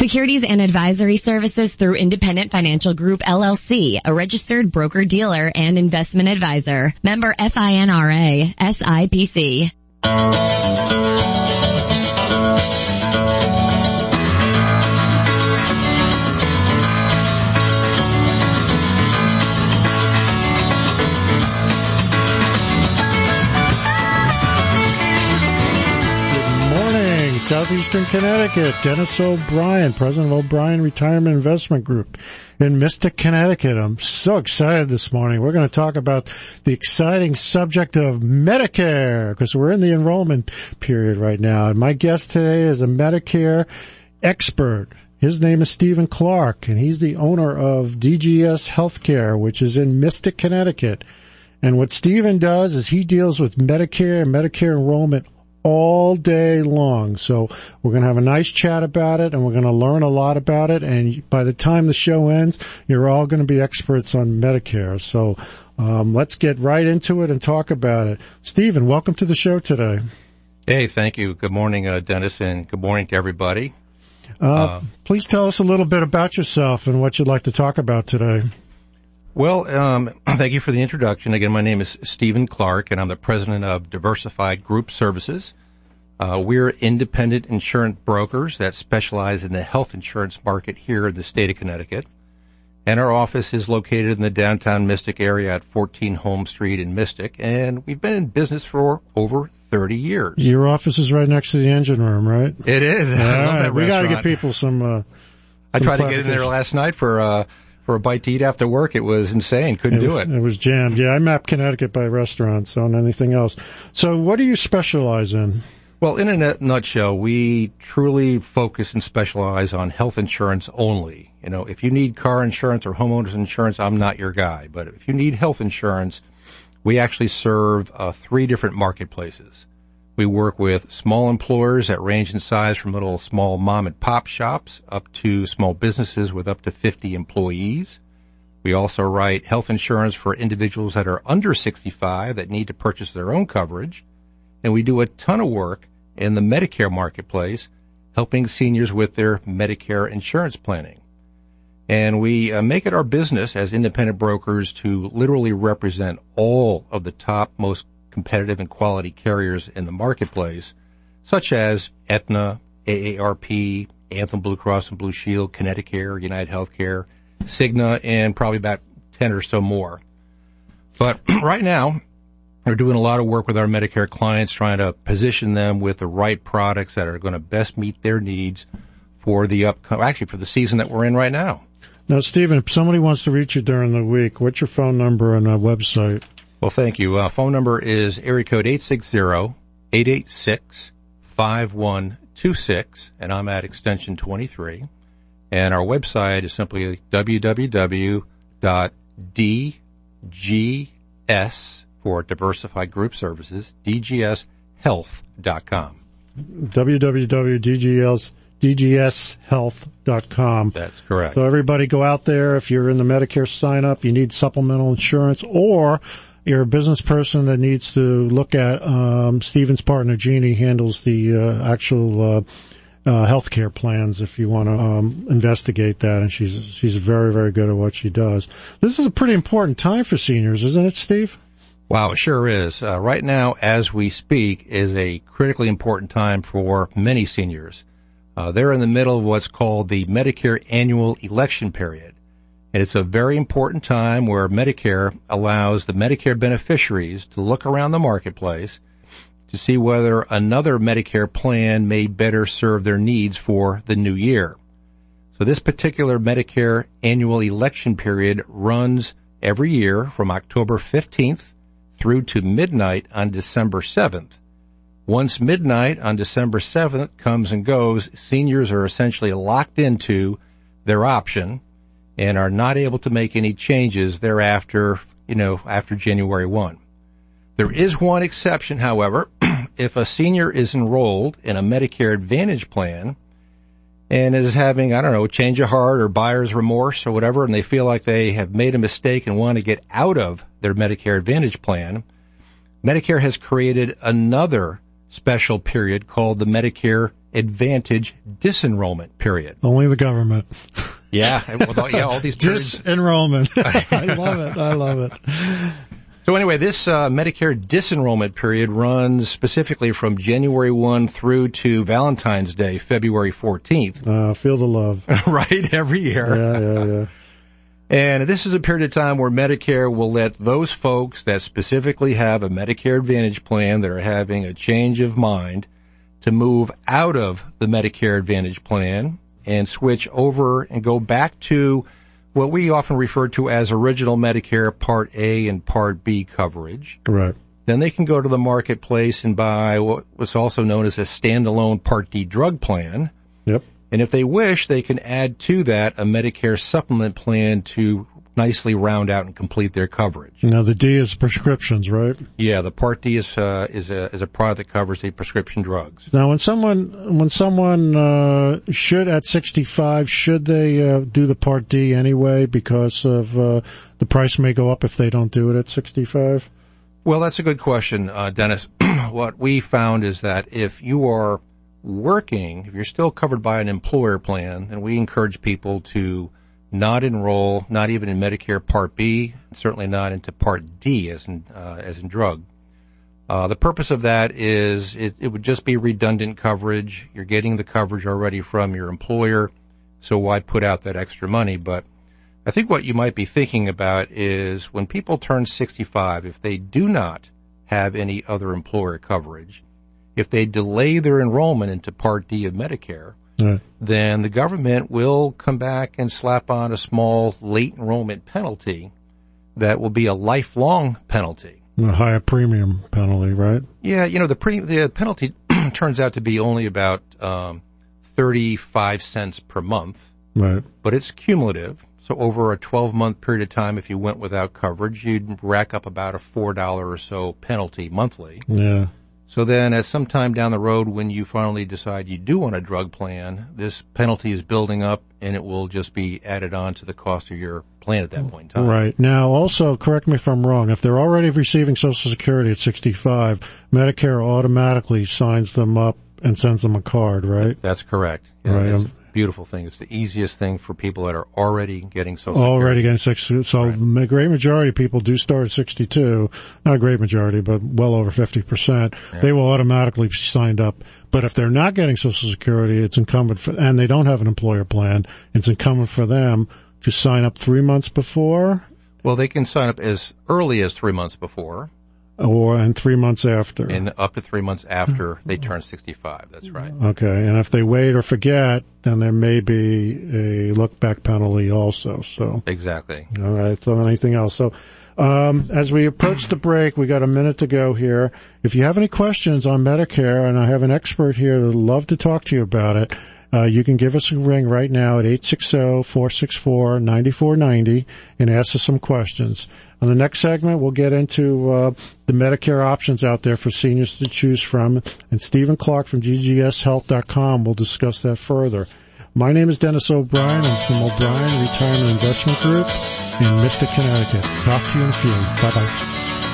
Securities and advisory services through Independent Financial Group, LLC, a registered broker-dealer and investment advisor. Member FINRA, SIPC. Southeastern Connecticut, Dennis O'Brien, president of O'Brien Retirement Investment Group in Mystic, Connecticut. I'm so excited this morning. We're going to talk about the exciting subject of Medicare, because we're in the enrollment period right now. And my guest today is a Medicare expert. His name is Stephen Clark, and he's the owner of DGS Healthcare, which is in Mystic, Connecticut. And what Stephen does is he deals with Medicare and Medicare enrollment all day long. So we're going to have a nice chat about it, and we're going to learn a lot about it. And by the time the show ends, you're all going to be experts on Medicare. So let's get right into it and talk about it. Stephen, welcome to the show today. Hey, thank you. Good morning, Dennis, and good morning to everybody. Please tell us a little bit about yourself and what you'd like to talk about today. Well, thank you for the introduction. Again, my name is Stephen Clark, and I'm the president of Diversified Group Services. We're independent insurance brokers that specialize in the health insurance market here in the state of Connecticut. And our office is located in the downtown Mystic area at 14 Holmes Street in Mystic, and we've been in business for over 30 years. Your office is right next to the engine room, right? It is. All right. We got to give people some I tried to get in there last night for a bite to eat after work. It was insane. Couldn't do it. It was jammed. Yeah, I map Connecticut by restaurants on anything else. So what do you specialize in? Well, in a nutshell, we truly focus and specialize on health insurance only. You know, if you need car insurance or homeowners insurance, I'm not your guy. But if you need health insurance, we actually serve 3 different marketplaces. We work with small employers that range in size from little small mom and pop shops up to small businesses with up to 50 employees. We also write health insurance for individuals that are under 65 that need to purchase their own coverage. And we do a ton of work in the Medicare marketplace, helping seniors with their Medicare insurance planning. And we make it our business as independent brokers to literally represent all of the top, most competitive and quality carriers in the marketplace, such as Aetna, AARP, Anthem Blue Cross and Blue Shield, Connecticut, United Healthcare, Cigna, and probably about 10 or so more. But right now, we're doing a lot of work with our Medicare clients, trying to position them with the right products that are going to best meet their needs for the for the season that we're in right now. Now, Stephen, if somebody wants to reach you during the week, what's your phone number and website? Well, thank you. Phone number is area code 860-886-5126, and I'm at extension 23. And our website is simply www.dgs, for Diversified Group Services, dgshealth.com. www.dgshealth.com. That's correct. So everybody go out there. If you're in the Medicare sign-up, you need supplemental insurance, or you're a business person that needs to look at Stephen's partner, Jeannie, handles the actual healthcare plans if you want to investigate that, and she's very, very good at what she does. This is a pretty important time for seniors, isn't it, Steve? Wow, it sure is. Right now, as we speak, is a critically important time for many seniors. They're in the middle of what's called the Medicare annual election period. And it's a very important time where Medicare allows the Medicare beneficiaries to look around the marketplace to see whether another Medicare plan may better serve their needs for the new year. So this particular Medicare annual election period runs every year from October 15th through to midnight on December 7th. Once midnight on December 7th comes and goes, seniors are essentially locked into their option and are not able to make any changes thereafter, after January 1. There is one exception, however. If a senior is enrolled in a Medicare Advantage plan and is having, change of heart or buyer's remorse or whatever, and they feel like they have made a mistake and want to get out of their Medicare Advantage plan, Medicare has created another special period called the Medicare Advantage disenrollment period. Only the government. Yeah, all these periods. Disenrollment. I love it. So anyway, this Medicare disenrollment period runs specifically from January 1 through to Valentine's Day, February 14th. Feel the love. Right, every year. Yeah. And this is a period of time where Medicare will let those folks that specifically have a Medicare Advantage plan that are having a change of mind to move out of the Medicare Advantage plan and switch over and go back to what we often refer to as original Medicare Part A and Part B coverage. Correct. Then they can go to the marketplace and buy what was also known as a standalone Part D drug plan. Yep. And if they wish, they can add to that a Medicare supplement plan to nicely round out and complete their coverage. Now the D is prescriptions, right? Yeah, the Part D is a product that covers the prescription drugs. Now, when someone should at 65, should they do the Part D anyway because of the price may go up if they don't do it at 65? Well, that's a good question, Dennis. What we found is that if you are working, if you're still covered by an employer plan, then we encourage people to not enroll, not even in Medicare Part B, certainly not into Part D as in drug. The purpose of that is it would just be redundant coverage. You're getting the coverage already from your employer, so why put out that extra money? But I think what you might be thinking about is when people turn 65, if they do not have any other employer coverage, if they delay their enrollment into Part D of Medicare, right, then the government will come back and slap on a small late enrollment penalty that will be a lifelong penalty. A higher premium penalty, right? Yeah, the penalty turns out to be only about 35 cents per month. Right. But it's cumulative. So over a 12-month period of time, if you went without coverage, you'd rack up about a $4 or so penalty monthly. Yeah. So then at some time down the road when you finally decide you do want a drug plan, this penalty is building up and it will just be added on to the cost of your plan at that point in time. Right. Now, also, correct me if I'm wrong, if they're already receiving Social Security at 65, Medicare automatically signs them up and sends them a card, right? That's correct. Yeah, right. It's a beautiful thing. It's the easiest thing for people that are already getting Social Already Security. getting 62. So right. A great majority of people do start at 62. Not a great majority, but well over 50%. Yeah. They will automatically be signed up. But if they're not getting Social Security, it's incumbent for, and they don't have an employer plan, it's incumbent for them to sign up 3 months before. Well, they can sign up as early as 3 months before. And 3 months after. And up to 3 months after they turn 65. That's right. Okay. And if they wait or forget, then there may be a look-back penalty also. So exactly. All right. So anything else? So as we approach the break, we got a minute to go here. If you have any questions on Medicare, and I have an expert here that'd love to talk to you about it, you can give us a ring right now at 860-464-9490 and ask us some questions. On the next segment, we'll get into the Medicare options out there for seniors to choose from, and Stephen Clark from GGSHealth.com will discuss that further. My name is Dennis O'Brien. I'm from O'Brien Retirement Investment Group in Mystic, Connecticut. Talk to you in a few. Bye-bye.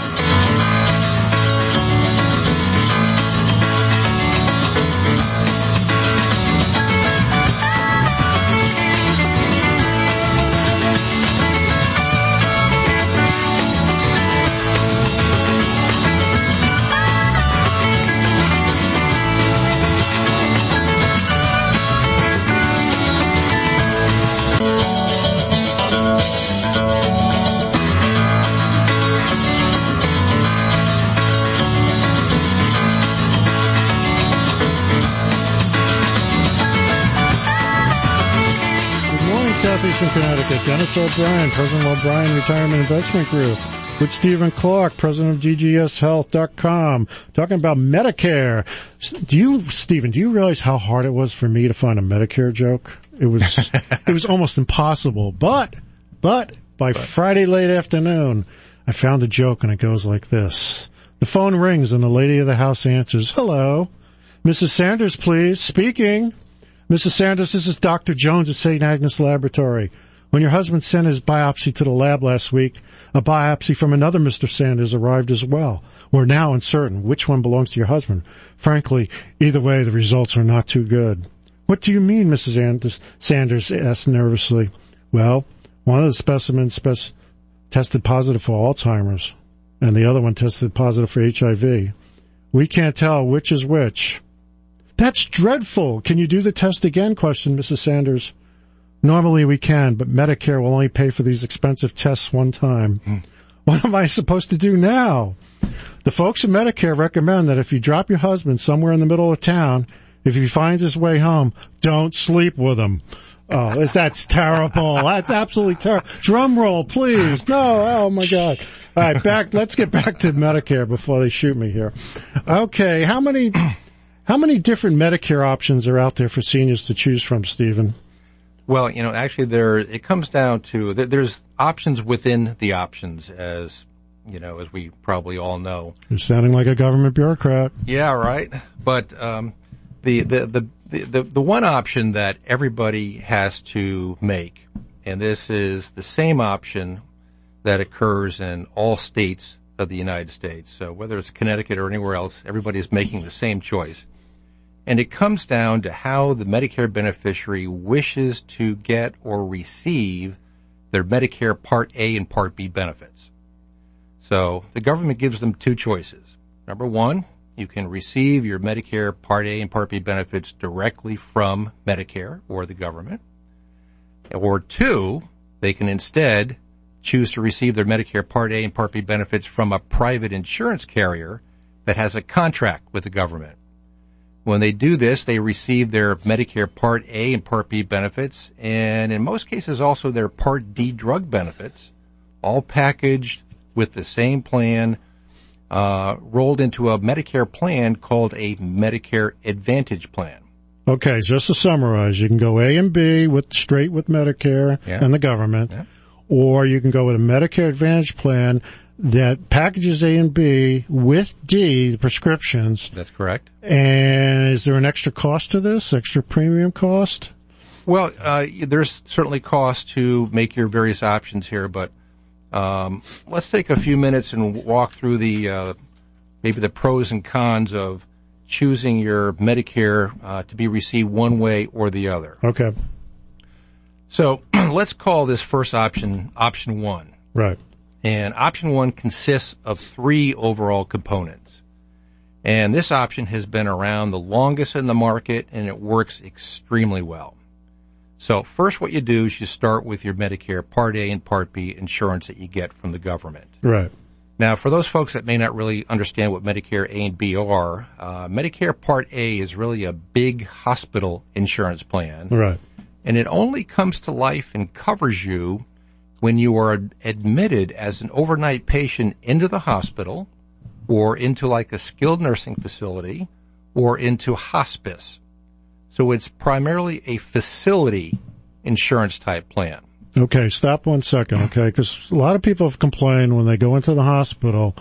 Southeastern Connecticut, Dennis O'Brien, President of O'Brien Retirement Investment Group, with Stephen Clark, President of GGSHealth.com, talking about Medicare. Stephen, do you realize how hard it was for me to find a Medicare joke? It was almost impossible. But by Friday late afternoon, I found a joke, and it goes like this. The phone rings, and the lady of the house answers, "Hello. Mrs. Sanders, please. Speaking. Mrs. Sanders, this is Dr. Jones at St. Agnes Laboratory. When your husband sent his biopsy to the lab last week, a biopsy from another Mr. Sanders arrived as well. We're now uncertain which one belongs to your husband. Frankly, either way, the results are not too good. What do you mean, Mrs. Sanders asked nervously. Well, one of the specimens tested positive for Alzheimer's, and the other one tested positive for HIV. We can't tell which is which. That's dreadful. Can you do the test again? Questioned Mrs. Sanders. Normally we can, but Medicare will only pay for these expensive tests one time. What am I supposed to do now? The folks at Medicare recommend that if you drop your husband somewhere in the middle of town, if he finds his way home, don't sleep with him. Oh, that's terrible. That's absolutely terrible. Drum roll, please. No, oh my God. All right, let's get back to Medicare before they shoot me here. Okay, how many different Medicare options are out there for seniors to choose from, Stephen? Well, actually it comes down to, there's options within the options, as we probably all know. You're sounding like a government bureaucrat. Yeah, right. But, the one option that everybody has to make, and this is the same option that occurs in all states of the United States. So whether it's Connecticut or anywhere else, everybody is making the same choice. And it comes down to how the Medicare beneficiary wishes to get or receive their Medicare Part A and Part B benefits. So the government gives them two choices. Number one, you can receive your Medicare Part A and Part B benefits directly from Medicare or the government. Or two, they can instead choose to receive their Medicare Part A and Part B benefits from a private insurance carrier that has a contract with the government. When they do this, they receive their Medicare Part A and Part B benefits, and in most cases also their Part D drug benefits, all packaged with the same plan, rolled into a Medicare plan called a Medicare Advantage plan. Okay, just to summarize, you can go A and B straight with Medicare and the government, or you can go with a Medicare Advantage plan that packages A and B with D, the prescriptions. That's correct. And is there an extra cost to this, extra premium cost? Well, there's certainly cost to make your various options here, but let's take a few minutes and walk through maybe the pros and cons of choosing your Medicare to be received one way or the other. Okay. So let's call this first option one. Right. And option one consists of three overall components. And this option has been around the longest in the market, and it works extremely well. So first what you do is you start with your Medicare Part A and Part B insurance that you get from the government. Right. Now, for those folks that may not really understand what Medicare A and B are, Medicare Part A is really a big hospital insurance plan. Right. And it only comes to life and covers you when you are admitted as an overnight patient into the hospital or into like a skilled nursing facility or into hospice. So it's primarily a facility insurance type plan. Okay, stop 1 second, okay? Because a lot of people have complained when they go into the hospital,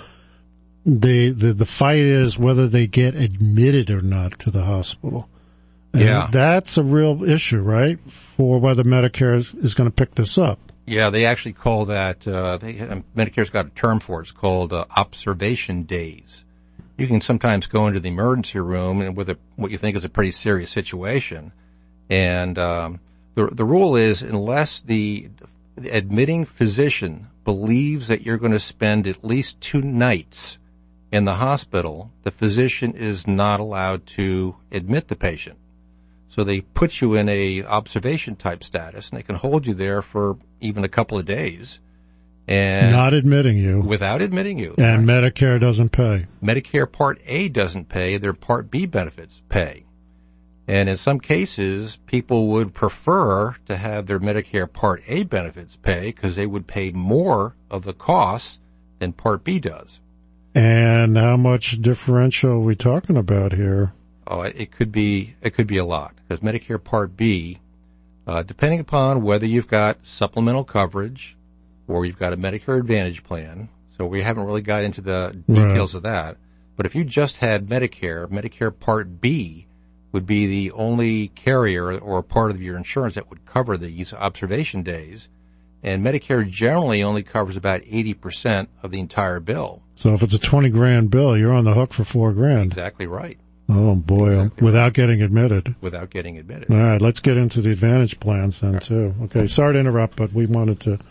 the fight is whether they get admitted or not to the hospital. And that's a real issue, right? For whether Medicare is going to pick this up. Yeah, they actually call that, Medicare's got a term for it. It's called observation days. You can sometimes go into the emergency room and with what you think is a pretty serious situation. And the rule is unless the admitting physician believes that you're going to spend at least 2 nights in the hospital, the physician is not allowed to admit the patient. So they put you in a observation type status, and they can hold you there for even a couple of days. And not admitting you. Without admitting you. And Medicare doesn't pay. Medicare Part A doesn't pay. Their Part B benefits pay. And in some cases, people would prefer to have their Medicare Part A benefits pay because they would pay more of the costs than Part B does. And how much differential are we talking about here? Oh, it could be a lot because Medicare Part B, depending upon whether you've got supplemental coverage or you've got a Medicare Advantage plan. So we haven't really got into the details of that. But if you just had Medicare Part B would be the only carrier or part of your insurance that would cover these observation days. And Medicare generally only covers about 80% of the entire bill. So if it's a $20,000 bill, you're on the hook for $4,000. Exactly right. Oh boy, Exactly without right. getting admitted. Without getting admitted. All right, let's get into the Advantage plans then too. Okay, sorry to interrupt, but we wanted to.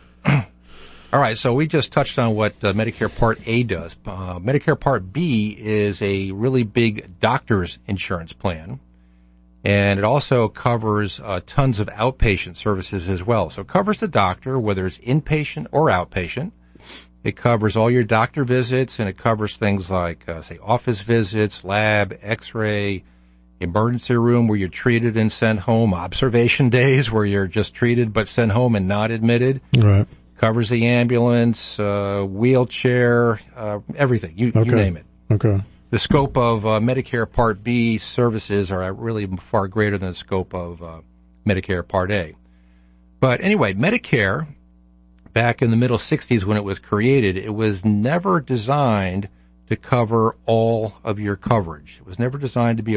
All right, so we just touched on what Medicare Part A does. Medicare Part B is a really big doctor's insurance plan, and it also covers tons of outpatient services as well. So it covers the doctor, whether it's inpatient or outpatient. It covers all your doctor visits, and it covers things like, say, office visits, lab, x-ray, emergency room where you're treated and sent home, observation days where you're just treated but sent home and not admitted. Right. Covers the ambulance, wheelchair, everything. You name it. Okay. The scope of Medicare Part B services are really far greater than the scope of Medicare Part A. But anyway, Medicare, back in the middle 60s when it was created, it was never designed to cover all of your coverage. It was never designed to be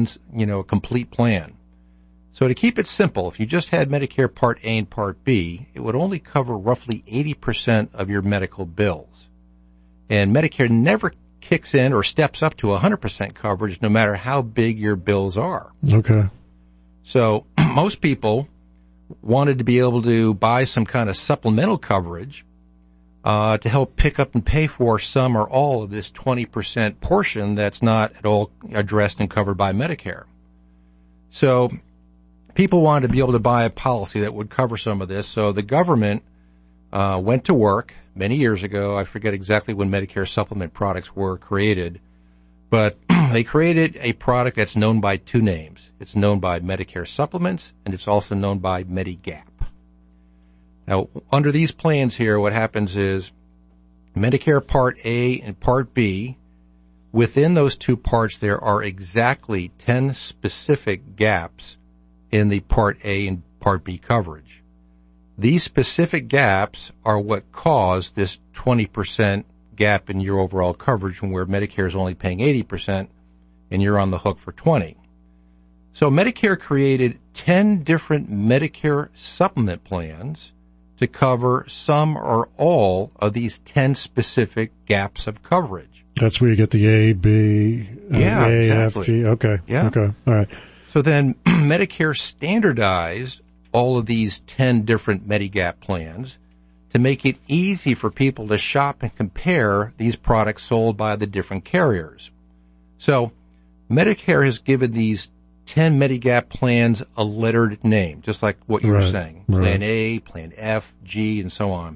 a complete plan. So to keep it simple, if you just had Medicare Part A and Part B, it would only cover roughly 80% of your medical bills. And Medicare never kicks in or steps up to 100% coverage no matter how big your bills are. Okay. So most people wanted to be able to buy some kind of supplemental coverage to help pick up and pay for some or all of this 20% portion that's not at all addressed and covered by Medicare. So people wanted to be able to buy a policy that would cover some of this. So the government went to work many years ago. I forget exactly when Medicare supplement products were created, but they created a product that's known by two names. It's known by Medicare Supplements, and it's also known by Medigap. Now, under these plans here, what happens is Medicare Part A and Part B, within those two parts, there are exactly 10 specific gaps in the Part A and Part B coverage. These specific gaps are what cause this 20% gap in your overall coverage, from where Medicare is only paying 80% and you're on the hook for 20%. So Medicare created 10 different Medicare supplement plans to cover some or all of these 10 specific gaps of coverage. That's where you get the A, B, Yeah, A, exactly. F, G. Okay. Yeah. Okay. All right. So then Medicare standardized all of these 10 different Medigap plans to make it easy for people to shop and compare these products sold by the different carriers. So Medicare has given these 10 Medigap plans a lettered name, just like what you were saying. Plan A, Plan F, G, and so on.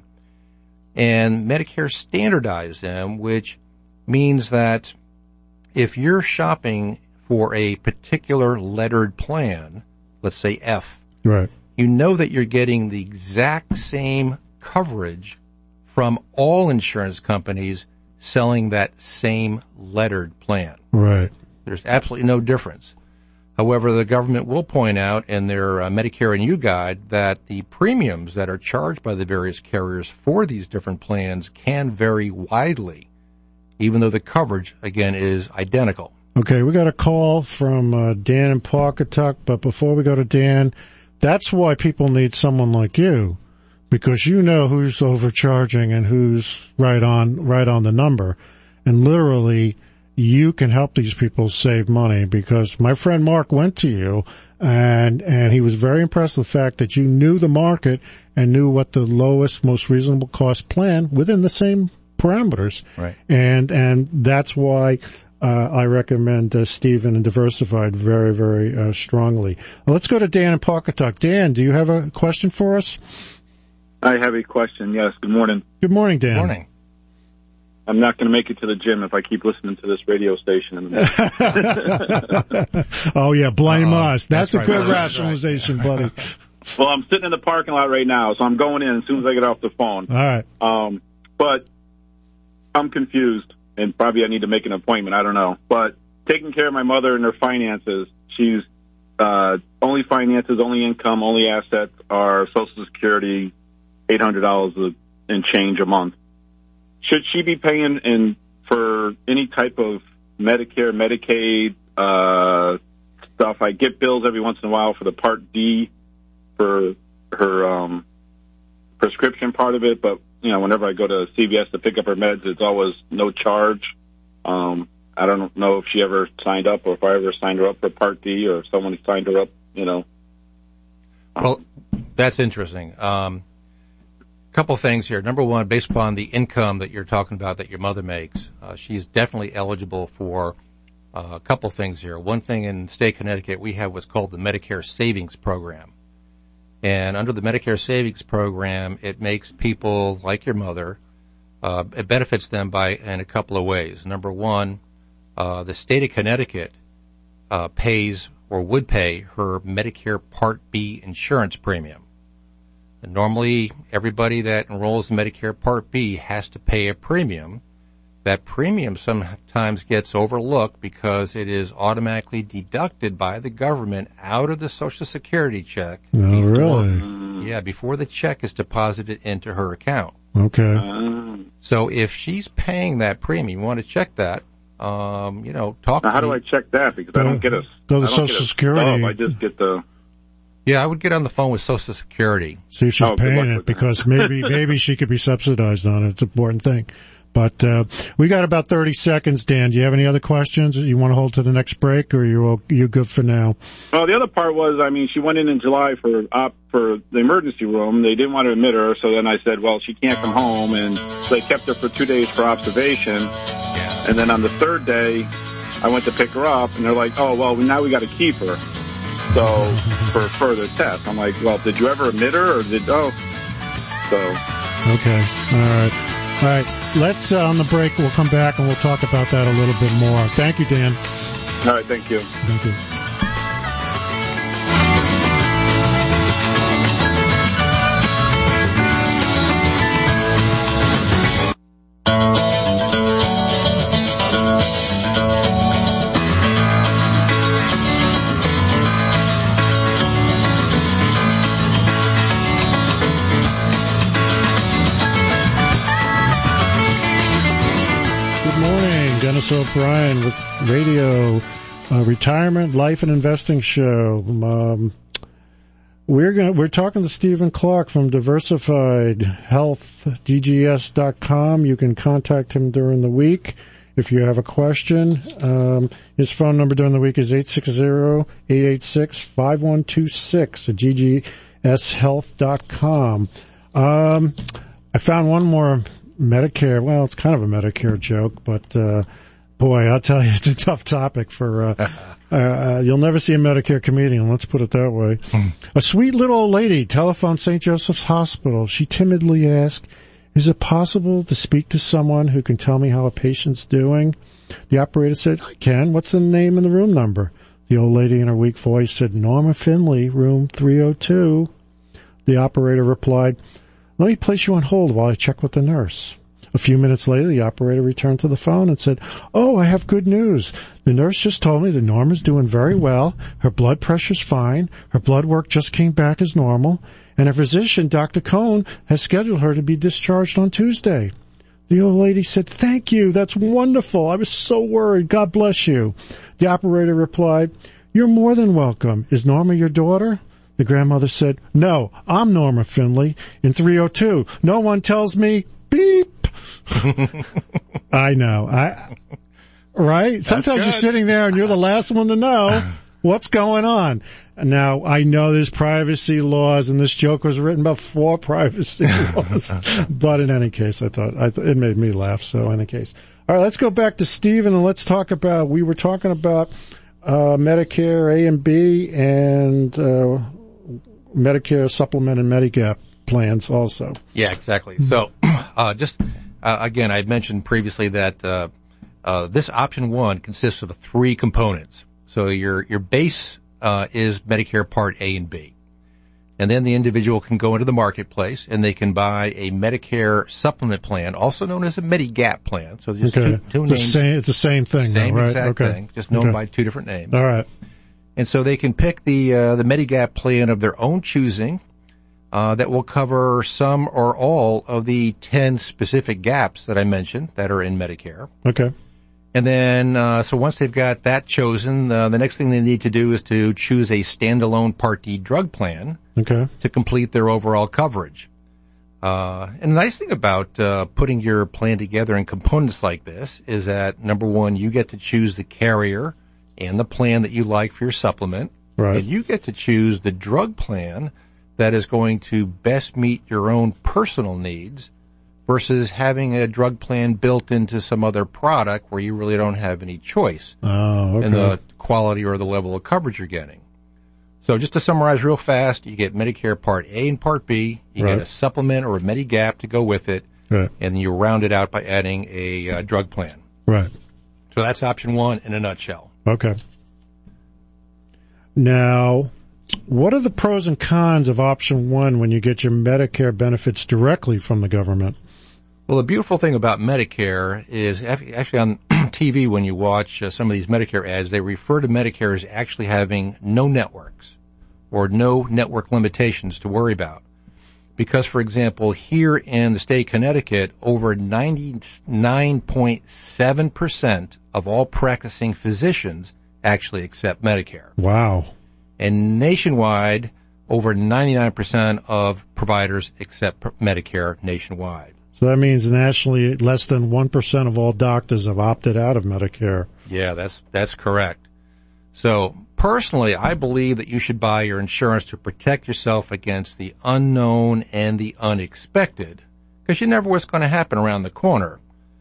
And Medicare standardized them, which means that if you're shopping for a particular lettered plan, let's say F, right, you know that you're getting the exact same coverage from all insurance companies selling that same lettered plan. Right. There's absolutely no difference. However, the government will point out in their Medicare and You Guide that the premiums that are charged by the various carriers for these different plans can vary widely, even though the coverage, again, is identical. Okay, we got a call from Dan in Pawcatuck, but before we go to Dan, that's why people need someone like you, because you know who's overcharging and who's right on the number, and literally you can help these people save money, because my friend Mark went to you and he was very impressed with the fact that you knew the market and knew what the lowest, most reasonable cost plan within the same parameters. Right. And that's why I recommend Stephen and Diversified very, very strongly. Let's go to Dan in Pawcatuck. Dan, do you have a question for us? I have a question, yes. Good morning. Good morning, Dan. Good morning. I'm not going to make it to the gym if I keep listening to this radio station. Oh, yeah, blame us. That's a right, good buddy. rationalization, buddy. Well, I'm sitting in the parking lot right now, so I'm going in as soon as I get off the phone. All right. But I'm confused, and probably I need to make an appointment. I don't know. But taking care of my mother and her finances, she's only finances, only income, only assets are Social Security, $800 and change a month. Should she be paying for any type of Medicare, Medicaid stuff? I get bills every once in a while for the Part D for her prescription part of it, but, whenever I go to CVS to pick up her meds, it's always no charge. I don't know if she ever signed up or if I ever signed her up for Part D or if someone signed her up, Well, that's interesting. Couple things here. Number one, based upon the income that you're talking about that your mother makes, she's definitely eligible for a couple things here. One thing in the state of Connecticut, we have what's called the Medicare Savings Program. And under the Medicare Savings Program, it makes people like your mother, it benefits them in a couple of ways. Number one, the state of Connecticut pays or would pay her Medicare Part B insurance premium. And normally, everybody that enrolls in Medicare Part B has to pay a premium. That premium sometimes gets overlooked because it is automatically deducted by the government out of the Social Security check. Oh, really? Yeah, before the check is deposited into her account. Okay. So if she's paying that premium, you want to check that. Talk now, to how do I check that? Because I don't get go to Social Security. I just get the. Yeah, I would get on the phone with Social Security. See if she's paying it, because maybe she could be subsidized on it. It's an important thing. But we got about 30 seconds, Dan. Do you have any other questions that you want to hold to the next break, or you good for now? Well, the other part was, she went in July for the emergency room. They didn't want to admit her, so then I said, well, she can't come home, and so they kept her for 2 days for observation. And then on the third day, I went to pick her up, and they're like, oh, well, now we got to keep her. So for further tests, I'm like, well, did you ever admit her, or so? Okay, all right. Let's on the break. We'll come back and we'll talk about that a little bit more. Thank you, Dan. All right, thank you. Thank you. Dennis O'Brien with Radio Retirement, Life and Investing Show. We're talking to Stephen Clark from Diversified Health, DGS.com. You can contact him during the week if you have a question. His phone number during the week is 860-886-5126 at DGSHealth.com. I found one more Medicare. Well, it's kind of a Medicare joke, but boy, I'll tell you, it's a tough topic for you'll never see a Medicare comedian, let's put it that way. A sweet little old lady telephoned St. Joseph's Hospital. She timidly asked, is it possible to speak to someone who can tell me how a patient's doing? The operator said, I can. What's the name and the room number? The old lady in her weak voice said, Norma Finley, room 302. The operator replied, let me place you on hold while I check with the nurse. A few minutes later, the operator returned to the phone and said, oh, I have good news. The nurse just told me that Norma's doing very well. Her blood pressure's fine. Her blood work just came back as normal. And her physician, Dr. Cohn, has scheduled her to be discharged on Tuesday. The old lady said, thank you. That's wonderful. I was so worried. God bless you. The operator replied, you're more than welcome. Is Norma your daughter? The grandmother said, no, I'm Norma Finley in 302. No one tells me, beep. I know. Right? Sometimes you're sitting there and you're the last one to know what's going on. Now, I know there's privacy laws, and this joke was written before privacy laws. But in any case, I thought it made me laugh, so in any case. All right, let's go back to Stephen, and let's talk about, we were talking about Medicare A and B and Medicare Supplement and Medigap plans also. Yeah, exactly. So, again, I mentioned previously that this option one consists of 3 components. So your base is Medicare Part A and B. And then the individual can go into the marketplace and they can buy a Medicare supplement plan, also known as a Medigap plan. So just two names. It's the same thing, same though, right? Exact thing, just known by 2 different names. All right. And so they can pick the Medigap plan of their own choosing, that will cover some or all of the 10 specific gaps that I mentioned that are in Medicare. Okay. And then, so once they've got that chosen, the next thing they need to do is to choose a standalone Part D drug plan. Okay. To complete their overall coverage. And the nice thing about putting your plan together in components like this is that, number one, you get to choose the carrier and the plan that you like for your supplement. Right. And you get to choose the drug plan that is going to best meet your own personal needs versus having a drug plan built into some other product where you really don't have any choice in the quality or the level of coverage you're getting. So just to summarize real fast, you get Medicare Part A and Part B. You get a supplement or a Medigap to go with it. Right. And then you round it out by adding a drug plan. Right. So that's option one in a nutshell. Okay. Now, what are the pros and cons of option one when you get your Medicare benefits directly from the government? Well, the beautiful thing about Medicare is actually on TV when you watch some of these Medicare ads, they refer to Medicare as actually having no networks or no network limitations to worry about. Because, for example, here in the state of Connecticut, over 99.7% of all practicing physicians actually accept Medicare. Wow. And nationwide, over 99% of providers accept Medicare nationwide. So that means nationally less than 1% of all doctors have opted out of Medicare. Yeah, that's correct. So personally, I believe that you should buy your insurance to protect yourself against the unknown and the unexpected, because you never know what's going to happen around the corner.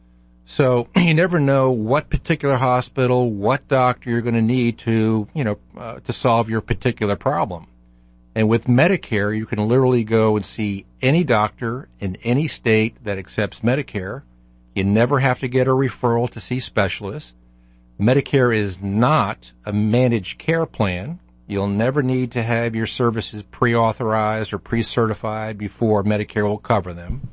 So you never know what particular hospital, what doctor you're going to need to solve your particular problem. And with Medicare, you can literally go and see any doctor in any state that accepts Medicare. You never have to get a referral to see specialists. Medicare is not a managed care plan. You'll never need to have your services pre-authorized or pre-certified before Medicare will cover them.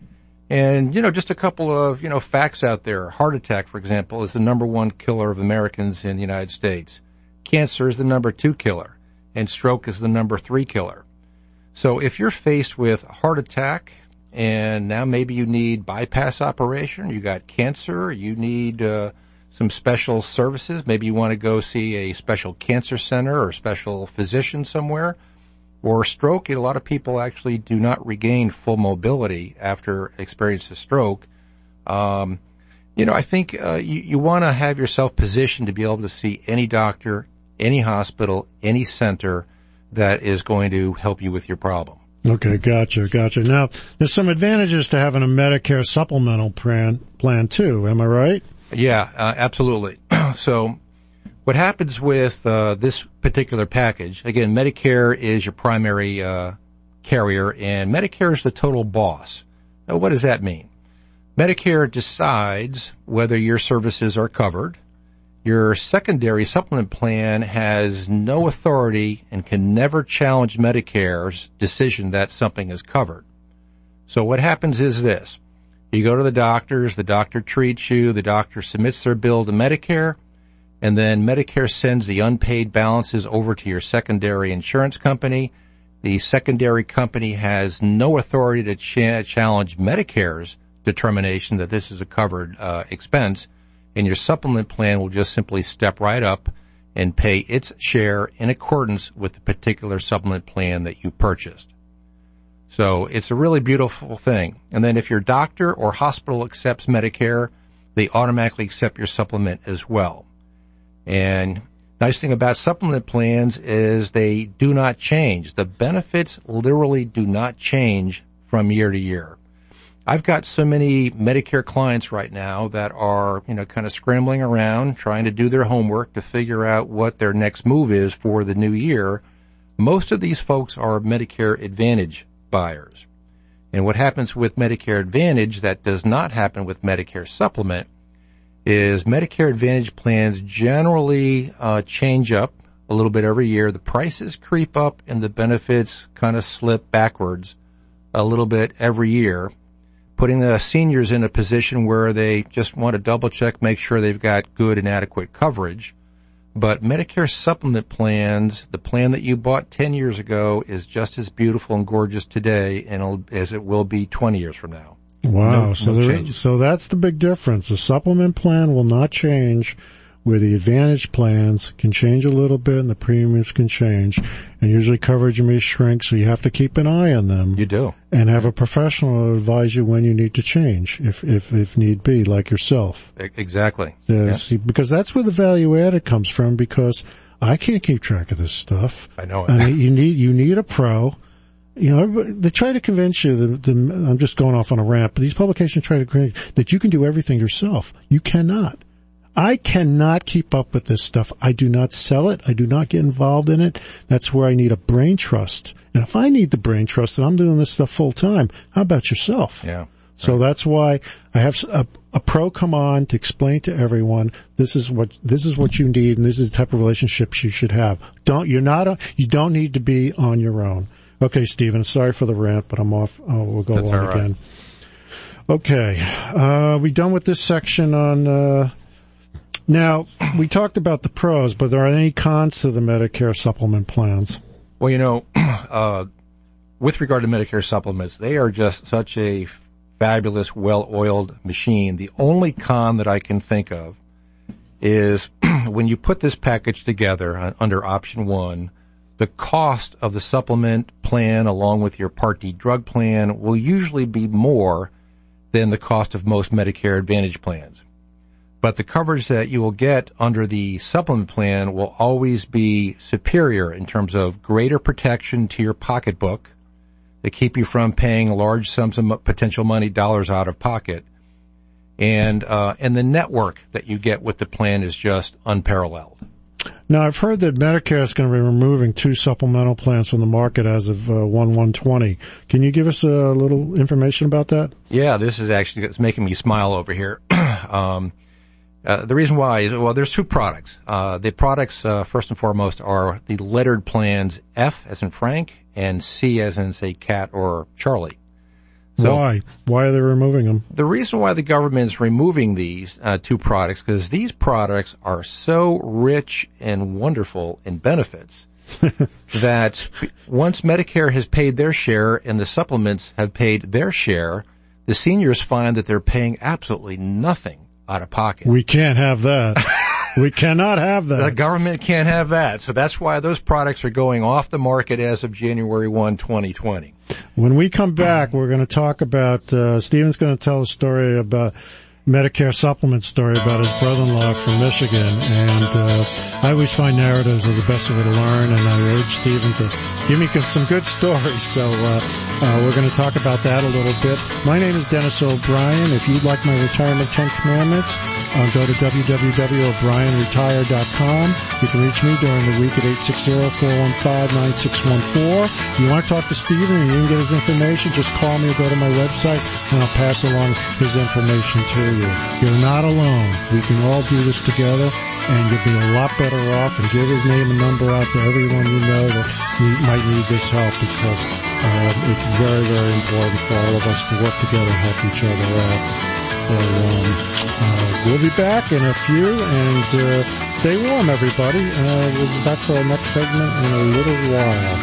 And, just a couple of, facts out there. Heart attack, for example, is the number one killer of Americans in the United States. Cancer is the number 2 killer. And stroke is the number 3 killer. So if you're faced with a heart attack and now maybe you need bypass operation, you got cancer, you need some special services, maybe you want to go see a special cancer center or special physician somewhere, or stroke, a lot of people actually do not regain full mobility after experiencing a stroke. I think you want to have yourself positioned to be able to see any doctor, any hospital, any center that is going to help you with your problem. Okay, gotcha. Now, there's some advantages to having a Medicare supplemental plan too, am I right? Yeah, absolutely. So what happens with this particular package, again, Medicare is your primary carrier, and Medicare is the total boss. Now, what does that mean? Medicare decides whether your services are covered. Your secondary supplement plan has no authority and can never challenge Medicare's decision that something is covered. So what happens is this. You go to the doctor treats you, the doctor submits their bill to Medicare, and then Medicare sends the unpaid balances over to your secondary insurance company. The secondary company has no authority to challenge Medicare's determination that this is a covered expense. And your supplement plan will just simply step right up and pay its share in accordance with the particular supplement plan that you purchased. So it's a really beautiful thing. And then if your doctor or hospital accepts Medicare, they automatically accept your supplement as well. And nice thing about supplement plans is they do not change. The benefits literally do not change from year to year. I've got so many Medicare clients right now that are, kind of scrambling around, trying to do their homework to figure out what their next move is for the new year. Most of these folks are Medicare Advantage buyers. And what happens with Medicare Advantage that does not happen with Medicare Supplement is Medicare Advantage plans generally change up a little bit every year. The prices creep up and the benefits kind of slip backwards a little bit every year, putting the seniors in a position where they just want to double check, make sure they've got good and adequate coverage. But Medicare supplement plans, the plan that you bought 10 years ago is just as beautiful and gorgeous today as it will be 20 years from now. Wow. No changes. So that's the big difference. The supplement plan will not change where the Advantage plans can change a little bit and the premiums can change, and usually coverage may shrink, so you have to keep an eye on them. You do. And have a professional advise you when you need to change, if need be, like yourself. Exactly. Yeah. See, because that's where the value added comes from, because I can't keep track of this stuff. I know it. And you need a pro. You know, they try to convince you I'm just going off on a rant, but these publications try to convince you that you can do everything yourself. You cannot. I cannot keep up with this stuff. I do not sell it. I do not get involved in it. That's where I need a brain trust. And if I need the brain trust and I'm doing this stuff full time, how about yourself? Yeah. So that's why I have a pro come on to explain to everyone this is what you need, and this is the type of relationships you should have. You don't need to be on your own. Okay, Stephen, sorry for the rant, but I'm off. We'll go on again. Okay. We done with this section on, now, we talked about the pros, but are there any cons to the Medicare supplement plans? Well, you know, with regard to Medicare supplements, they are just such a fabulous, well-oiled machine. The only con that I can think of is when you put this package together under option 1, the cost of the supplement plan along with your Part D drug plan will usually be more than the cost of most Medicare Advantage plans. But the coverage that you will get under the supplement plan will always be superior in terms of greater protection to your pocketbook that keep you from paying large sums of potential money, dollars out of pocket. And the network that you get with the plan is just unparalleled. Now, I've heard that Medicare is going to be removing 2 supplemental plans from the market as of 1/1/20. Can you give us a little information about that? Yeah, this is actually, it's making me smile over here. The reason why is, well, there's 2 products. The products, first and foremost, are the lettered plans F as in Frank and C as in, say, Cat or Charlie. So, why? Why are they removing them? The reason why the government is removing these 2 products, because these products are so rich and wonderful in benefits that once Medicare has paid their share and the supplements have paid their share, the seniors find that they're paying absolutely nothing out of pocket. We can't have that. We cannot have that. The government can't have that. So that's why those products are going off the market as of January 1, 2020. When we come back, we're going to talk about, Stephen's going to tell a story about Medicare supplement story about his brother-in-law from Michigan. And I always find narratives are the best way to learn, and I urge Stephen to give me some good stories. So we're going to talk about that a little bit. My name is Dennis O'Brien. If you'd like my Retirement 10 Commandments, go to www.o'brienretire.com. You can reach me during the week at 860-415-9614. If you want to talk to Stephen and you can get his information, just call me or go to my website, and I'll pass along his information to you. You're not alone. We can all do this together, and you'll be a lot better off. And give his name and number out to everyone you know that might need this help, because it's very, very important for all of us to work together and help each other out. So we'll be back in a few, and stay warm, everybody. We'll be back for our next segment in a little while.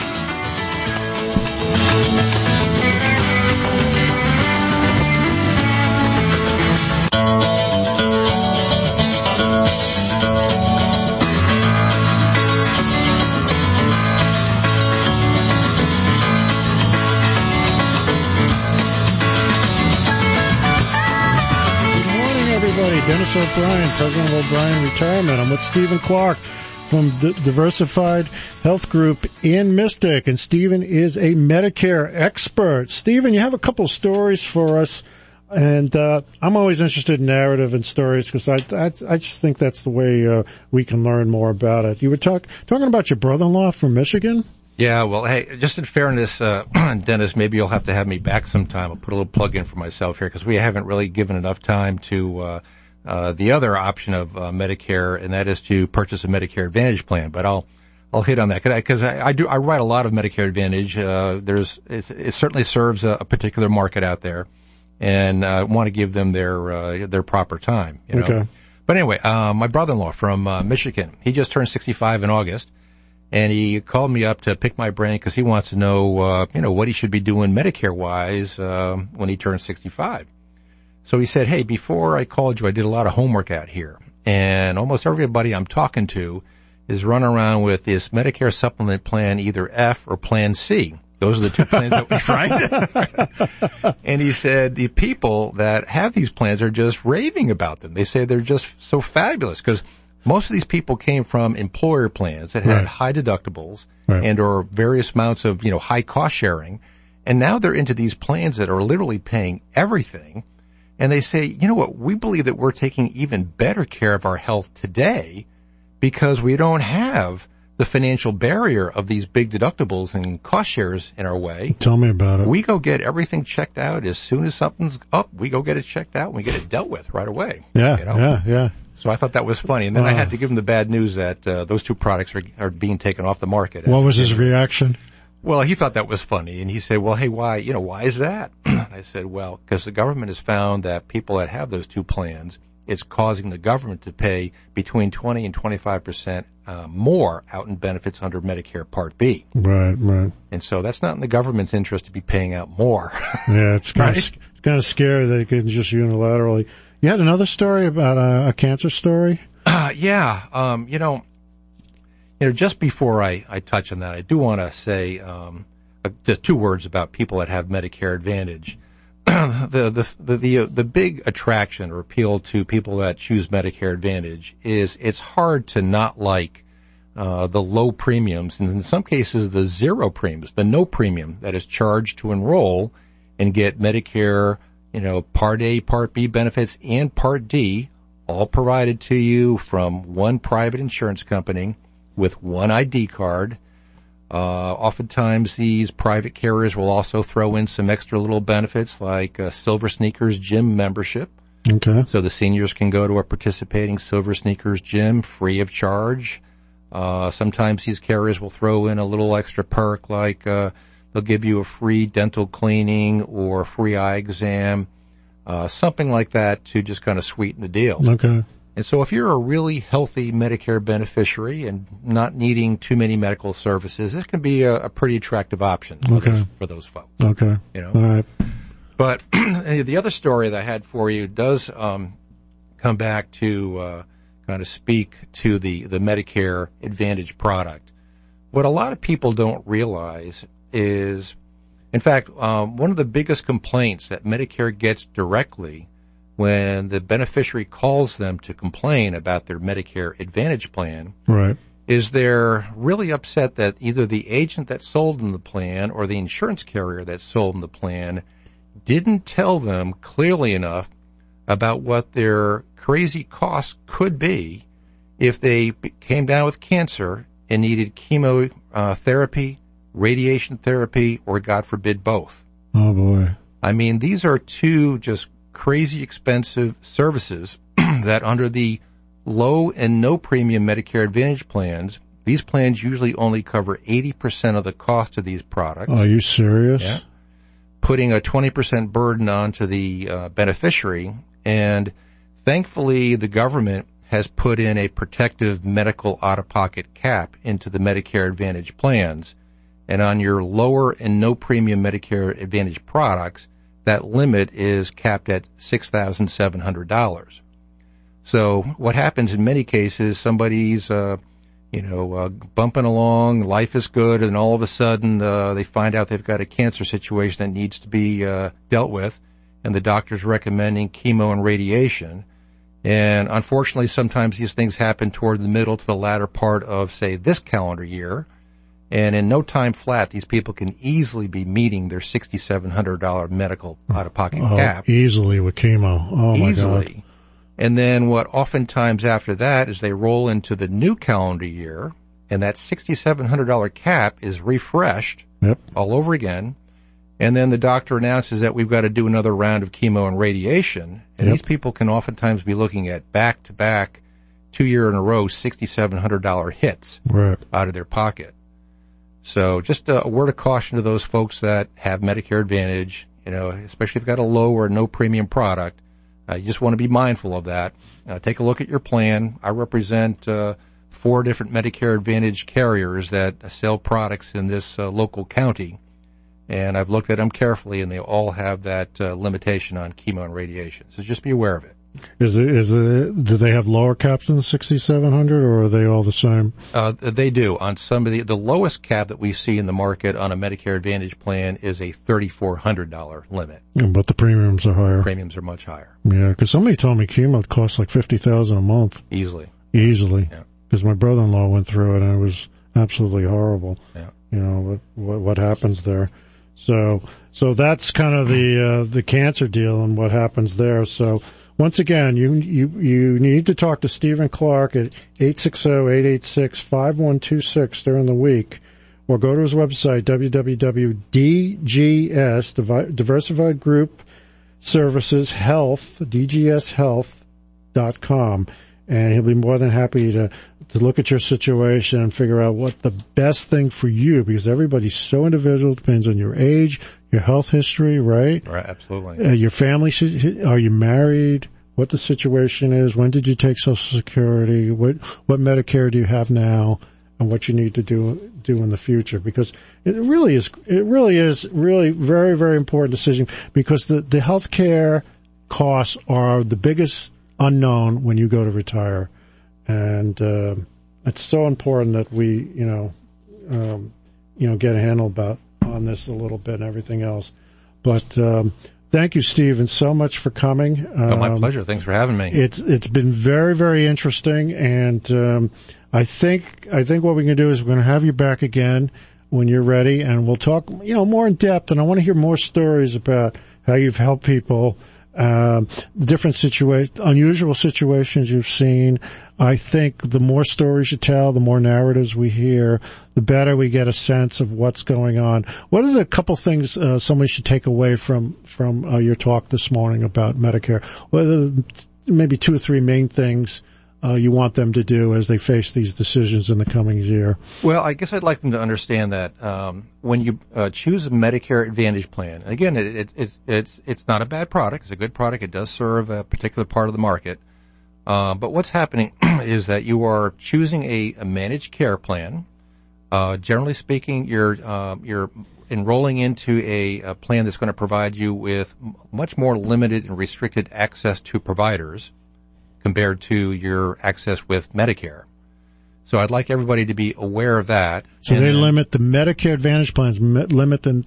Dennis O'Brien, President of O'Brien Retirement. I'm with Stephen Clark from Diversified Health Group in Mystic, and Stephen is a Medicare expert. Stephen, you have a couple stories for us, and I'm always interested in narrative and stories because I just think that's the way we can learn more about it. You were talking about your brother-in-law from Michigan? Yeah, well, hey, just in fairness, Dennis, maybe you'll have to have me back sometime. I'll put a little plug in for myself here because we haven't really given enough time to the other option of Medicare, and that is to purchase a Medicare Advantage plan. But I'll hit on that because I write a lot of Medicare Advantage. It certainly serves a particular market out there, and I want to give them their proper time. You know? Okay. But anyway, my brother-in-law from Michigan, he just turned 65 in August, and he called me up to pick my brain because he wants to know what he should be doing Medicare-wise when he turns 65. So he said, hey, before I called you, I did a lot of homework out here. and almost everybody I'm talking to is running around with this Medicare supplement plan, either F or Plan C. Those are the two plans that we tried. And he said the people that have these plans are just raving about them. They say they're just so fabulous because most of these people came from employer plans that had high deductibles and or various amounts of, high cost sharing. And now they're into these plans that are literally paying everything. And they say, you know what, we believe that we're taking even better care of our health today because we don't have the financial barrier of these big deductibles and cost shares in our way. Tell me about it. We go get everything checked out as soon as something's up. We go get it checked out and we get it dealt with right away. Yeah. So I thought that was funny. And then I had to give him the bad news that those two products are being taken off the market. What was his reaction? Well, he thought that was funny. And he said, well, hey, why is that? I said, well, because the government has found that people that have those two plans, it's causing the government to pay between 20 and 25% more out in benefits under Medicare Part B. Right. And so that's not in the government's interest to be paying out more. Yeah, it's kind of scary that it can just unilaterally. You had another story about a cancer story? Just before I touch on that, I do want to say just two words about people that have Medicare Advantage. The big attraction or appeal to people that choose Medicare Advantage is it's hard to not like the low premiums, and in some cases the zero premiums, the no premium that is charged to enroll and get Medicare, Part A, Part B benefits, and Part D, all provided to you from one private insurance company with one ID card. Oftentimes these private carriers will also throw in some extra little benefits like Silver Sneakers gym membership. Okay. So the seniors can go to a participating Silver Sneakers gym free of charge. Sometimes these carriers will throw in a little extra perk like they'll give you a free dental cleaning or a free eye exam, something like that to just kind of sweeten the deal. Okay. And so if you're a really healthy Medicare beneficiary and not needing too many medical services, this can be a pretty attractive option for those folks. Okay. All right. But the other story that I had for you does come back to kind of speak to the Medicare Advantage product. What a lot of people don't realize is, in fact, one of the biggest complaints that Medicare gets directly when the beneficiary calls them to complain about their Medicare Advantage plan, is they're really upset that either the agent that sold them the plan or the insurance carrier that sold them the plan didn't tell them clearly enough about what their crazy costs could be if they came down with cancer and needed chemotherapy, radiation therapy, or God forbid both. Oh boy. I mean, these are two just crazy expensive services that under the low and no premium Medicare Advantage plans, these plans usually only cover 80% of the cost of these products. Are you serious? Yeah. Putting a 20% burden onto the beneficiary. And thankfully, the government has put in a protective medical out-of-pocket cap into the Medicare Advantage plans. And on your lower and no premium Medicare Advantage products, that limit is capped at $6,700. So what happens in many cases, somebody's, bumping along, life is good, and all of a sudden, they find out they've got a cancer situation that needs to be, dealt with, and the doctor's recommending chemo and radiation. And unfortunately, sometimes these things happen toward the middle to the latter part of, say, this calendar year. And in no time flat, these people can easily be meeting their $6,700 medical out-of-pocket cap. Easily with chemo. Oh, easily. My God. And then what oftentimes after that is they roll into the new calendar year, and that $6,700 cap is refreshed all over again. And then the doctor announces that we've got to do another round of chemo and radiation. And these people can oftentimes be looking at back-to-back, 2 year in a row, $6,700 hits out of their pocket. So just a word of caution to those folks that have Medicare Advantage, especially if you've got a low or no premium product. You just want to be mindful of that. Take a look at your plan. I represent 4 different Medicare Advantage carriers that sell products in this local county. And I've looked at them carefully, and they all have that limitation on chemo and radiation. So just be aware of it. Do they have lower caps than the 6,700, or are they all the same? They do. On some of the lowest cap that we see in the market on a Medicare Advantage plan is a $3,400 limit. But the premiums are higher. Premiums are much higher. Yeah, because somebody told me chemo costs like $50,000 a month. Easily. Yeah. Because my brother-in-law went through it, and it was absolutely horrible. Yeah. You know what happens there. So that's kind of the cancer deal and what happens there. So once again, you need to talk to Stephen Clark at 860-886-5126 during the week, or go to his website, www.DGS, Diversified Group Services Health, DGShealth.com. And he'll be more than happy to look at your situation and figure out what the best thing for you, because everybody's so individual. It depends on your age, your health history, right? Right, absolutely. Your family, are you married? What the situation is? When did you take Social Security? What Medicare do you have now? And what you need to do in the future? Because it really is very, very important decision, because the healthcare costs are the biggest unknown when you go to retire, and it's so important that we get a handle on this a little bit and everything else. But thank you, Stephen, so much for coming. My pleasure. Thanks for having me. It's been very, very interesting, and I think what we can do is we're going to have you back again when you're ready, and we'll talk more in depth. And I want to hear more stories about how you've helped people. Different unusual situations you've seen. I think the more stories you tell, the more narratives we hear, the better we get a sense of what's going on. What are the couple things somebody should take away from your talk this morning about Medicare? What are maybe 2 or 3 main things you want them to do as they face these decisions in the coming year? Well, I guess I'd like them to understand that when you choose a Medicare Advantage plan, and again, it's not a bad product. It's a good product. It does serve a particular part of the market. But what's happening is that you are choosing a managed care plan. Generally speaking, you're enrolling into a plan that's going to provide you with much more limited and restricted access to providers compared to your access with Medicare. So I'd like everybody to be aware of that. So they limit the Medicare Advantage plans, limit only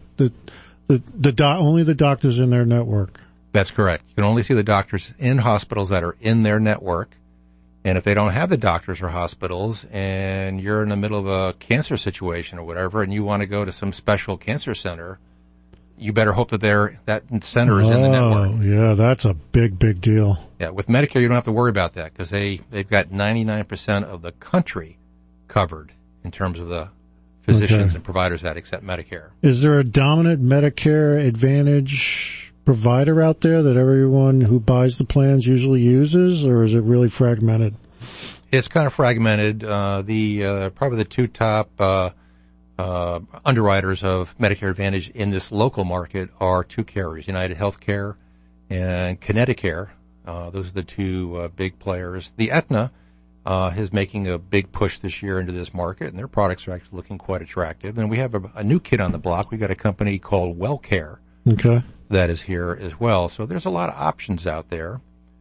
the doctors in their network. That's correct. You can only see the doctors in hospitals that are in their network. And if they don't have the doctors or hospitals, and you're in the middle of a cancer situation or whatever, and you want to go to some special cancer center, you better hope that that center is in the network. Oh, yeah, that's a big, big deal. Yeah, with Medicare, you don't have to worry about that, because they've got 99% of the country covered in terms of the physicians and providers that accept Medicare. Is there a dominant Medicare Advantage provider out there that everyone who buys the plans usually uses, or is it really fragmented? It's kind of fragmented. Probably the 2 top underwriters of Medicare Advantage in this local market are 2 carriers, United Healthcare and Connecticut. Those are the 2 big players. The Aetna is making a big push this year into this market, and their products are actually looking quite attractive. And we have a new kid on the block. We've got a company called WellCare that is here as well. So there's a lot of options out there.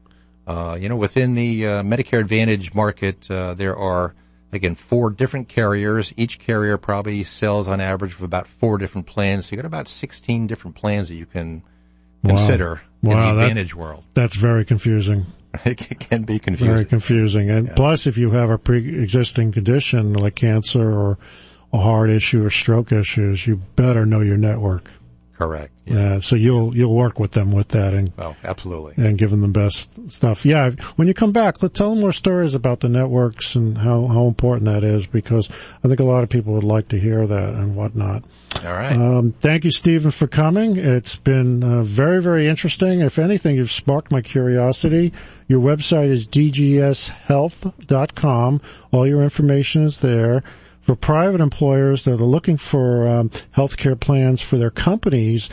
Within the Medicare Advantage market, there are, again, 4 different carriers. Each carrier probably sells on average of about 4 different plans. So you got about 16 different plans that you can consider in the Advantage world. That's very confusing. It can be confusing. Very confusing. And plus, if you have a pre-existing condition like cancer or a heart issue or stroke issues, you better know your network. Correct. Yeah. So you'll work with them with that, and absolutely, and give them the best stuff. Yeah. When you come back, let's tell them more stories about the networks and how important that is, because I think a lot of people would like to hear that and whatnot. All right. Thank you, Stephen, for coming. It's been very, very interesting. If anything, you've sparked my curiosity. Your website is dgshealth.com. All your information is there. For private employers that are looking for health care plans for their companies,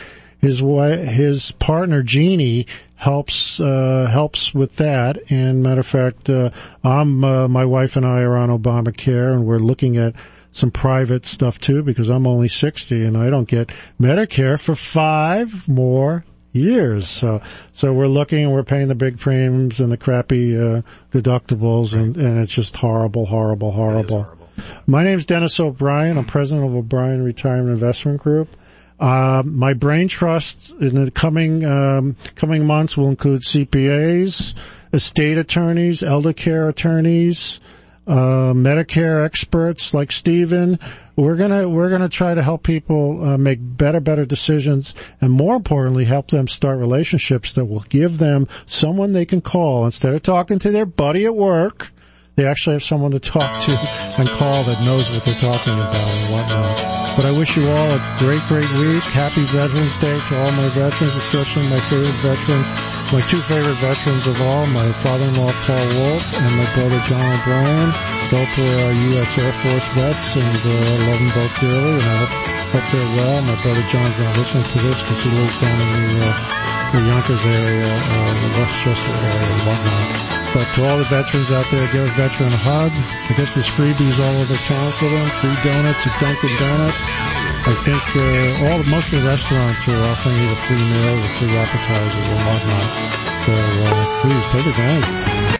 his partner Jeannie helps with that. And matter of fact, my wife and I are on Obamacare, and we're looking at some private stuff too, because I'm only 60 and I don't get Medicare for 5 more Years. So we're looking and we're paying the big premiums and the crappy deductibles, and it's just horrible. My name's Dennis O'Brien. I'm president of O'Brien Retirement Investment Group. My brain trust in the coming months will include CPAs, estate attorneys, elder care attorneys, Medicare experts like Stephen. We're gonna try to help people make better decisions, and more importantly, help them start relationships that will give them someone they can call instead of talking to their buddy at work. They actually have someone to talk to and call that knows what they're talking about and whatnot. But I wish you all a great week. Happy Veterans Day to all my veterans, especially my favorite veteran. My two favorite veterans of all, my father-in-law Paul Wolf and my brother John O'Brien. Both were U.S. Air Force vets, and I love them both dearly, and I hope they're well. My brother John's not listening to this because he lives down in the Yonkers area, the Westchester area and whatnot. But to all the veterans out there, give a veteran a hug. I guess there's freebies all over town for them, free donuts at Dunkin' Donuts. I think most of the restaurants are offering either free meals or free appetizers or whatnot. So please take advantage.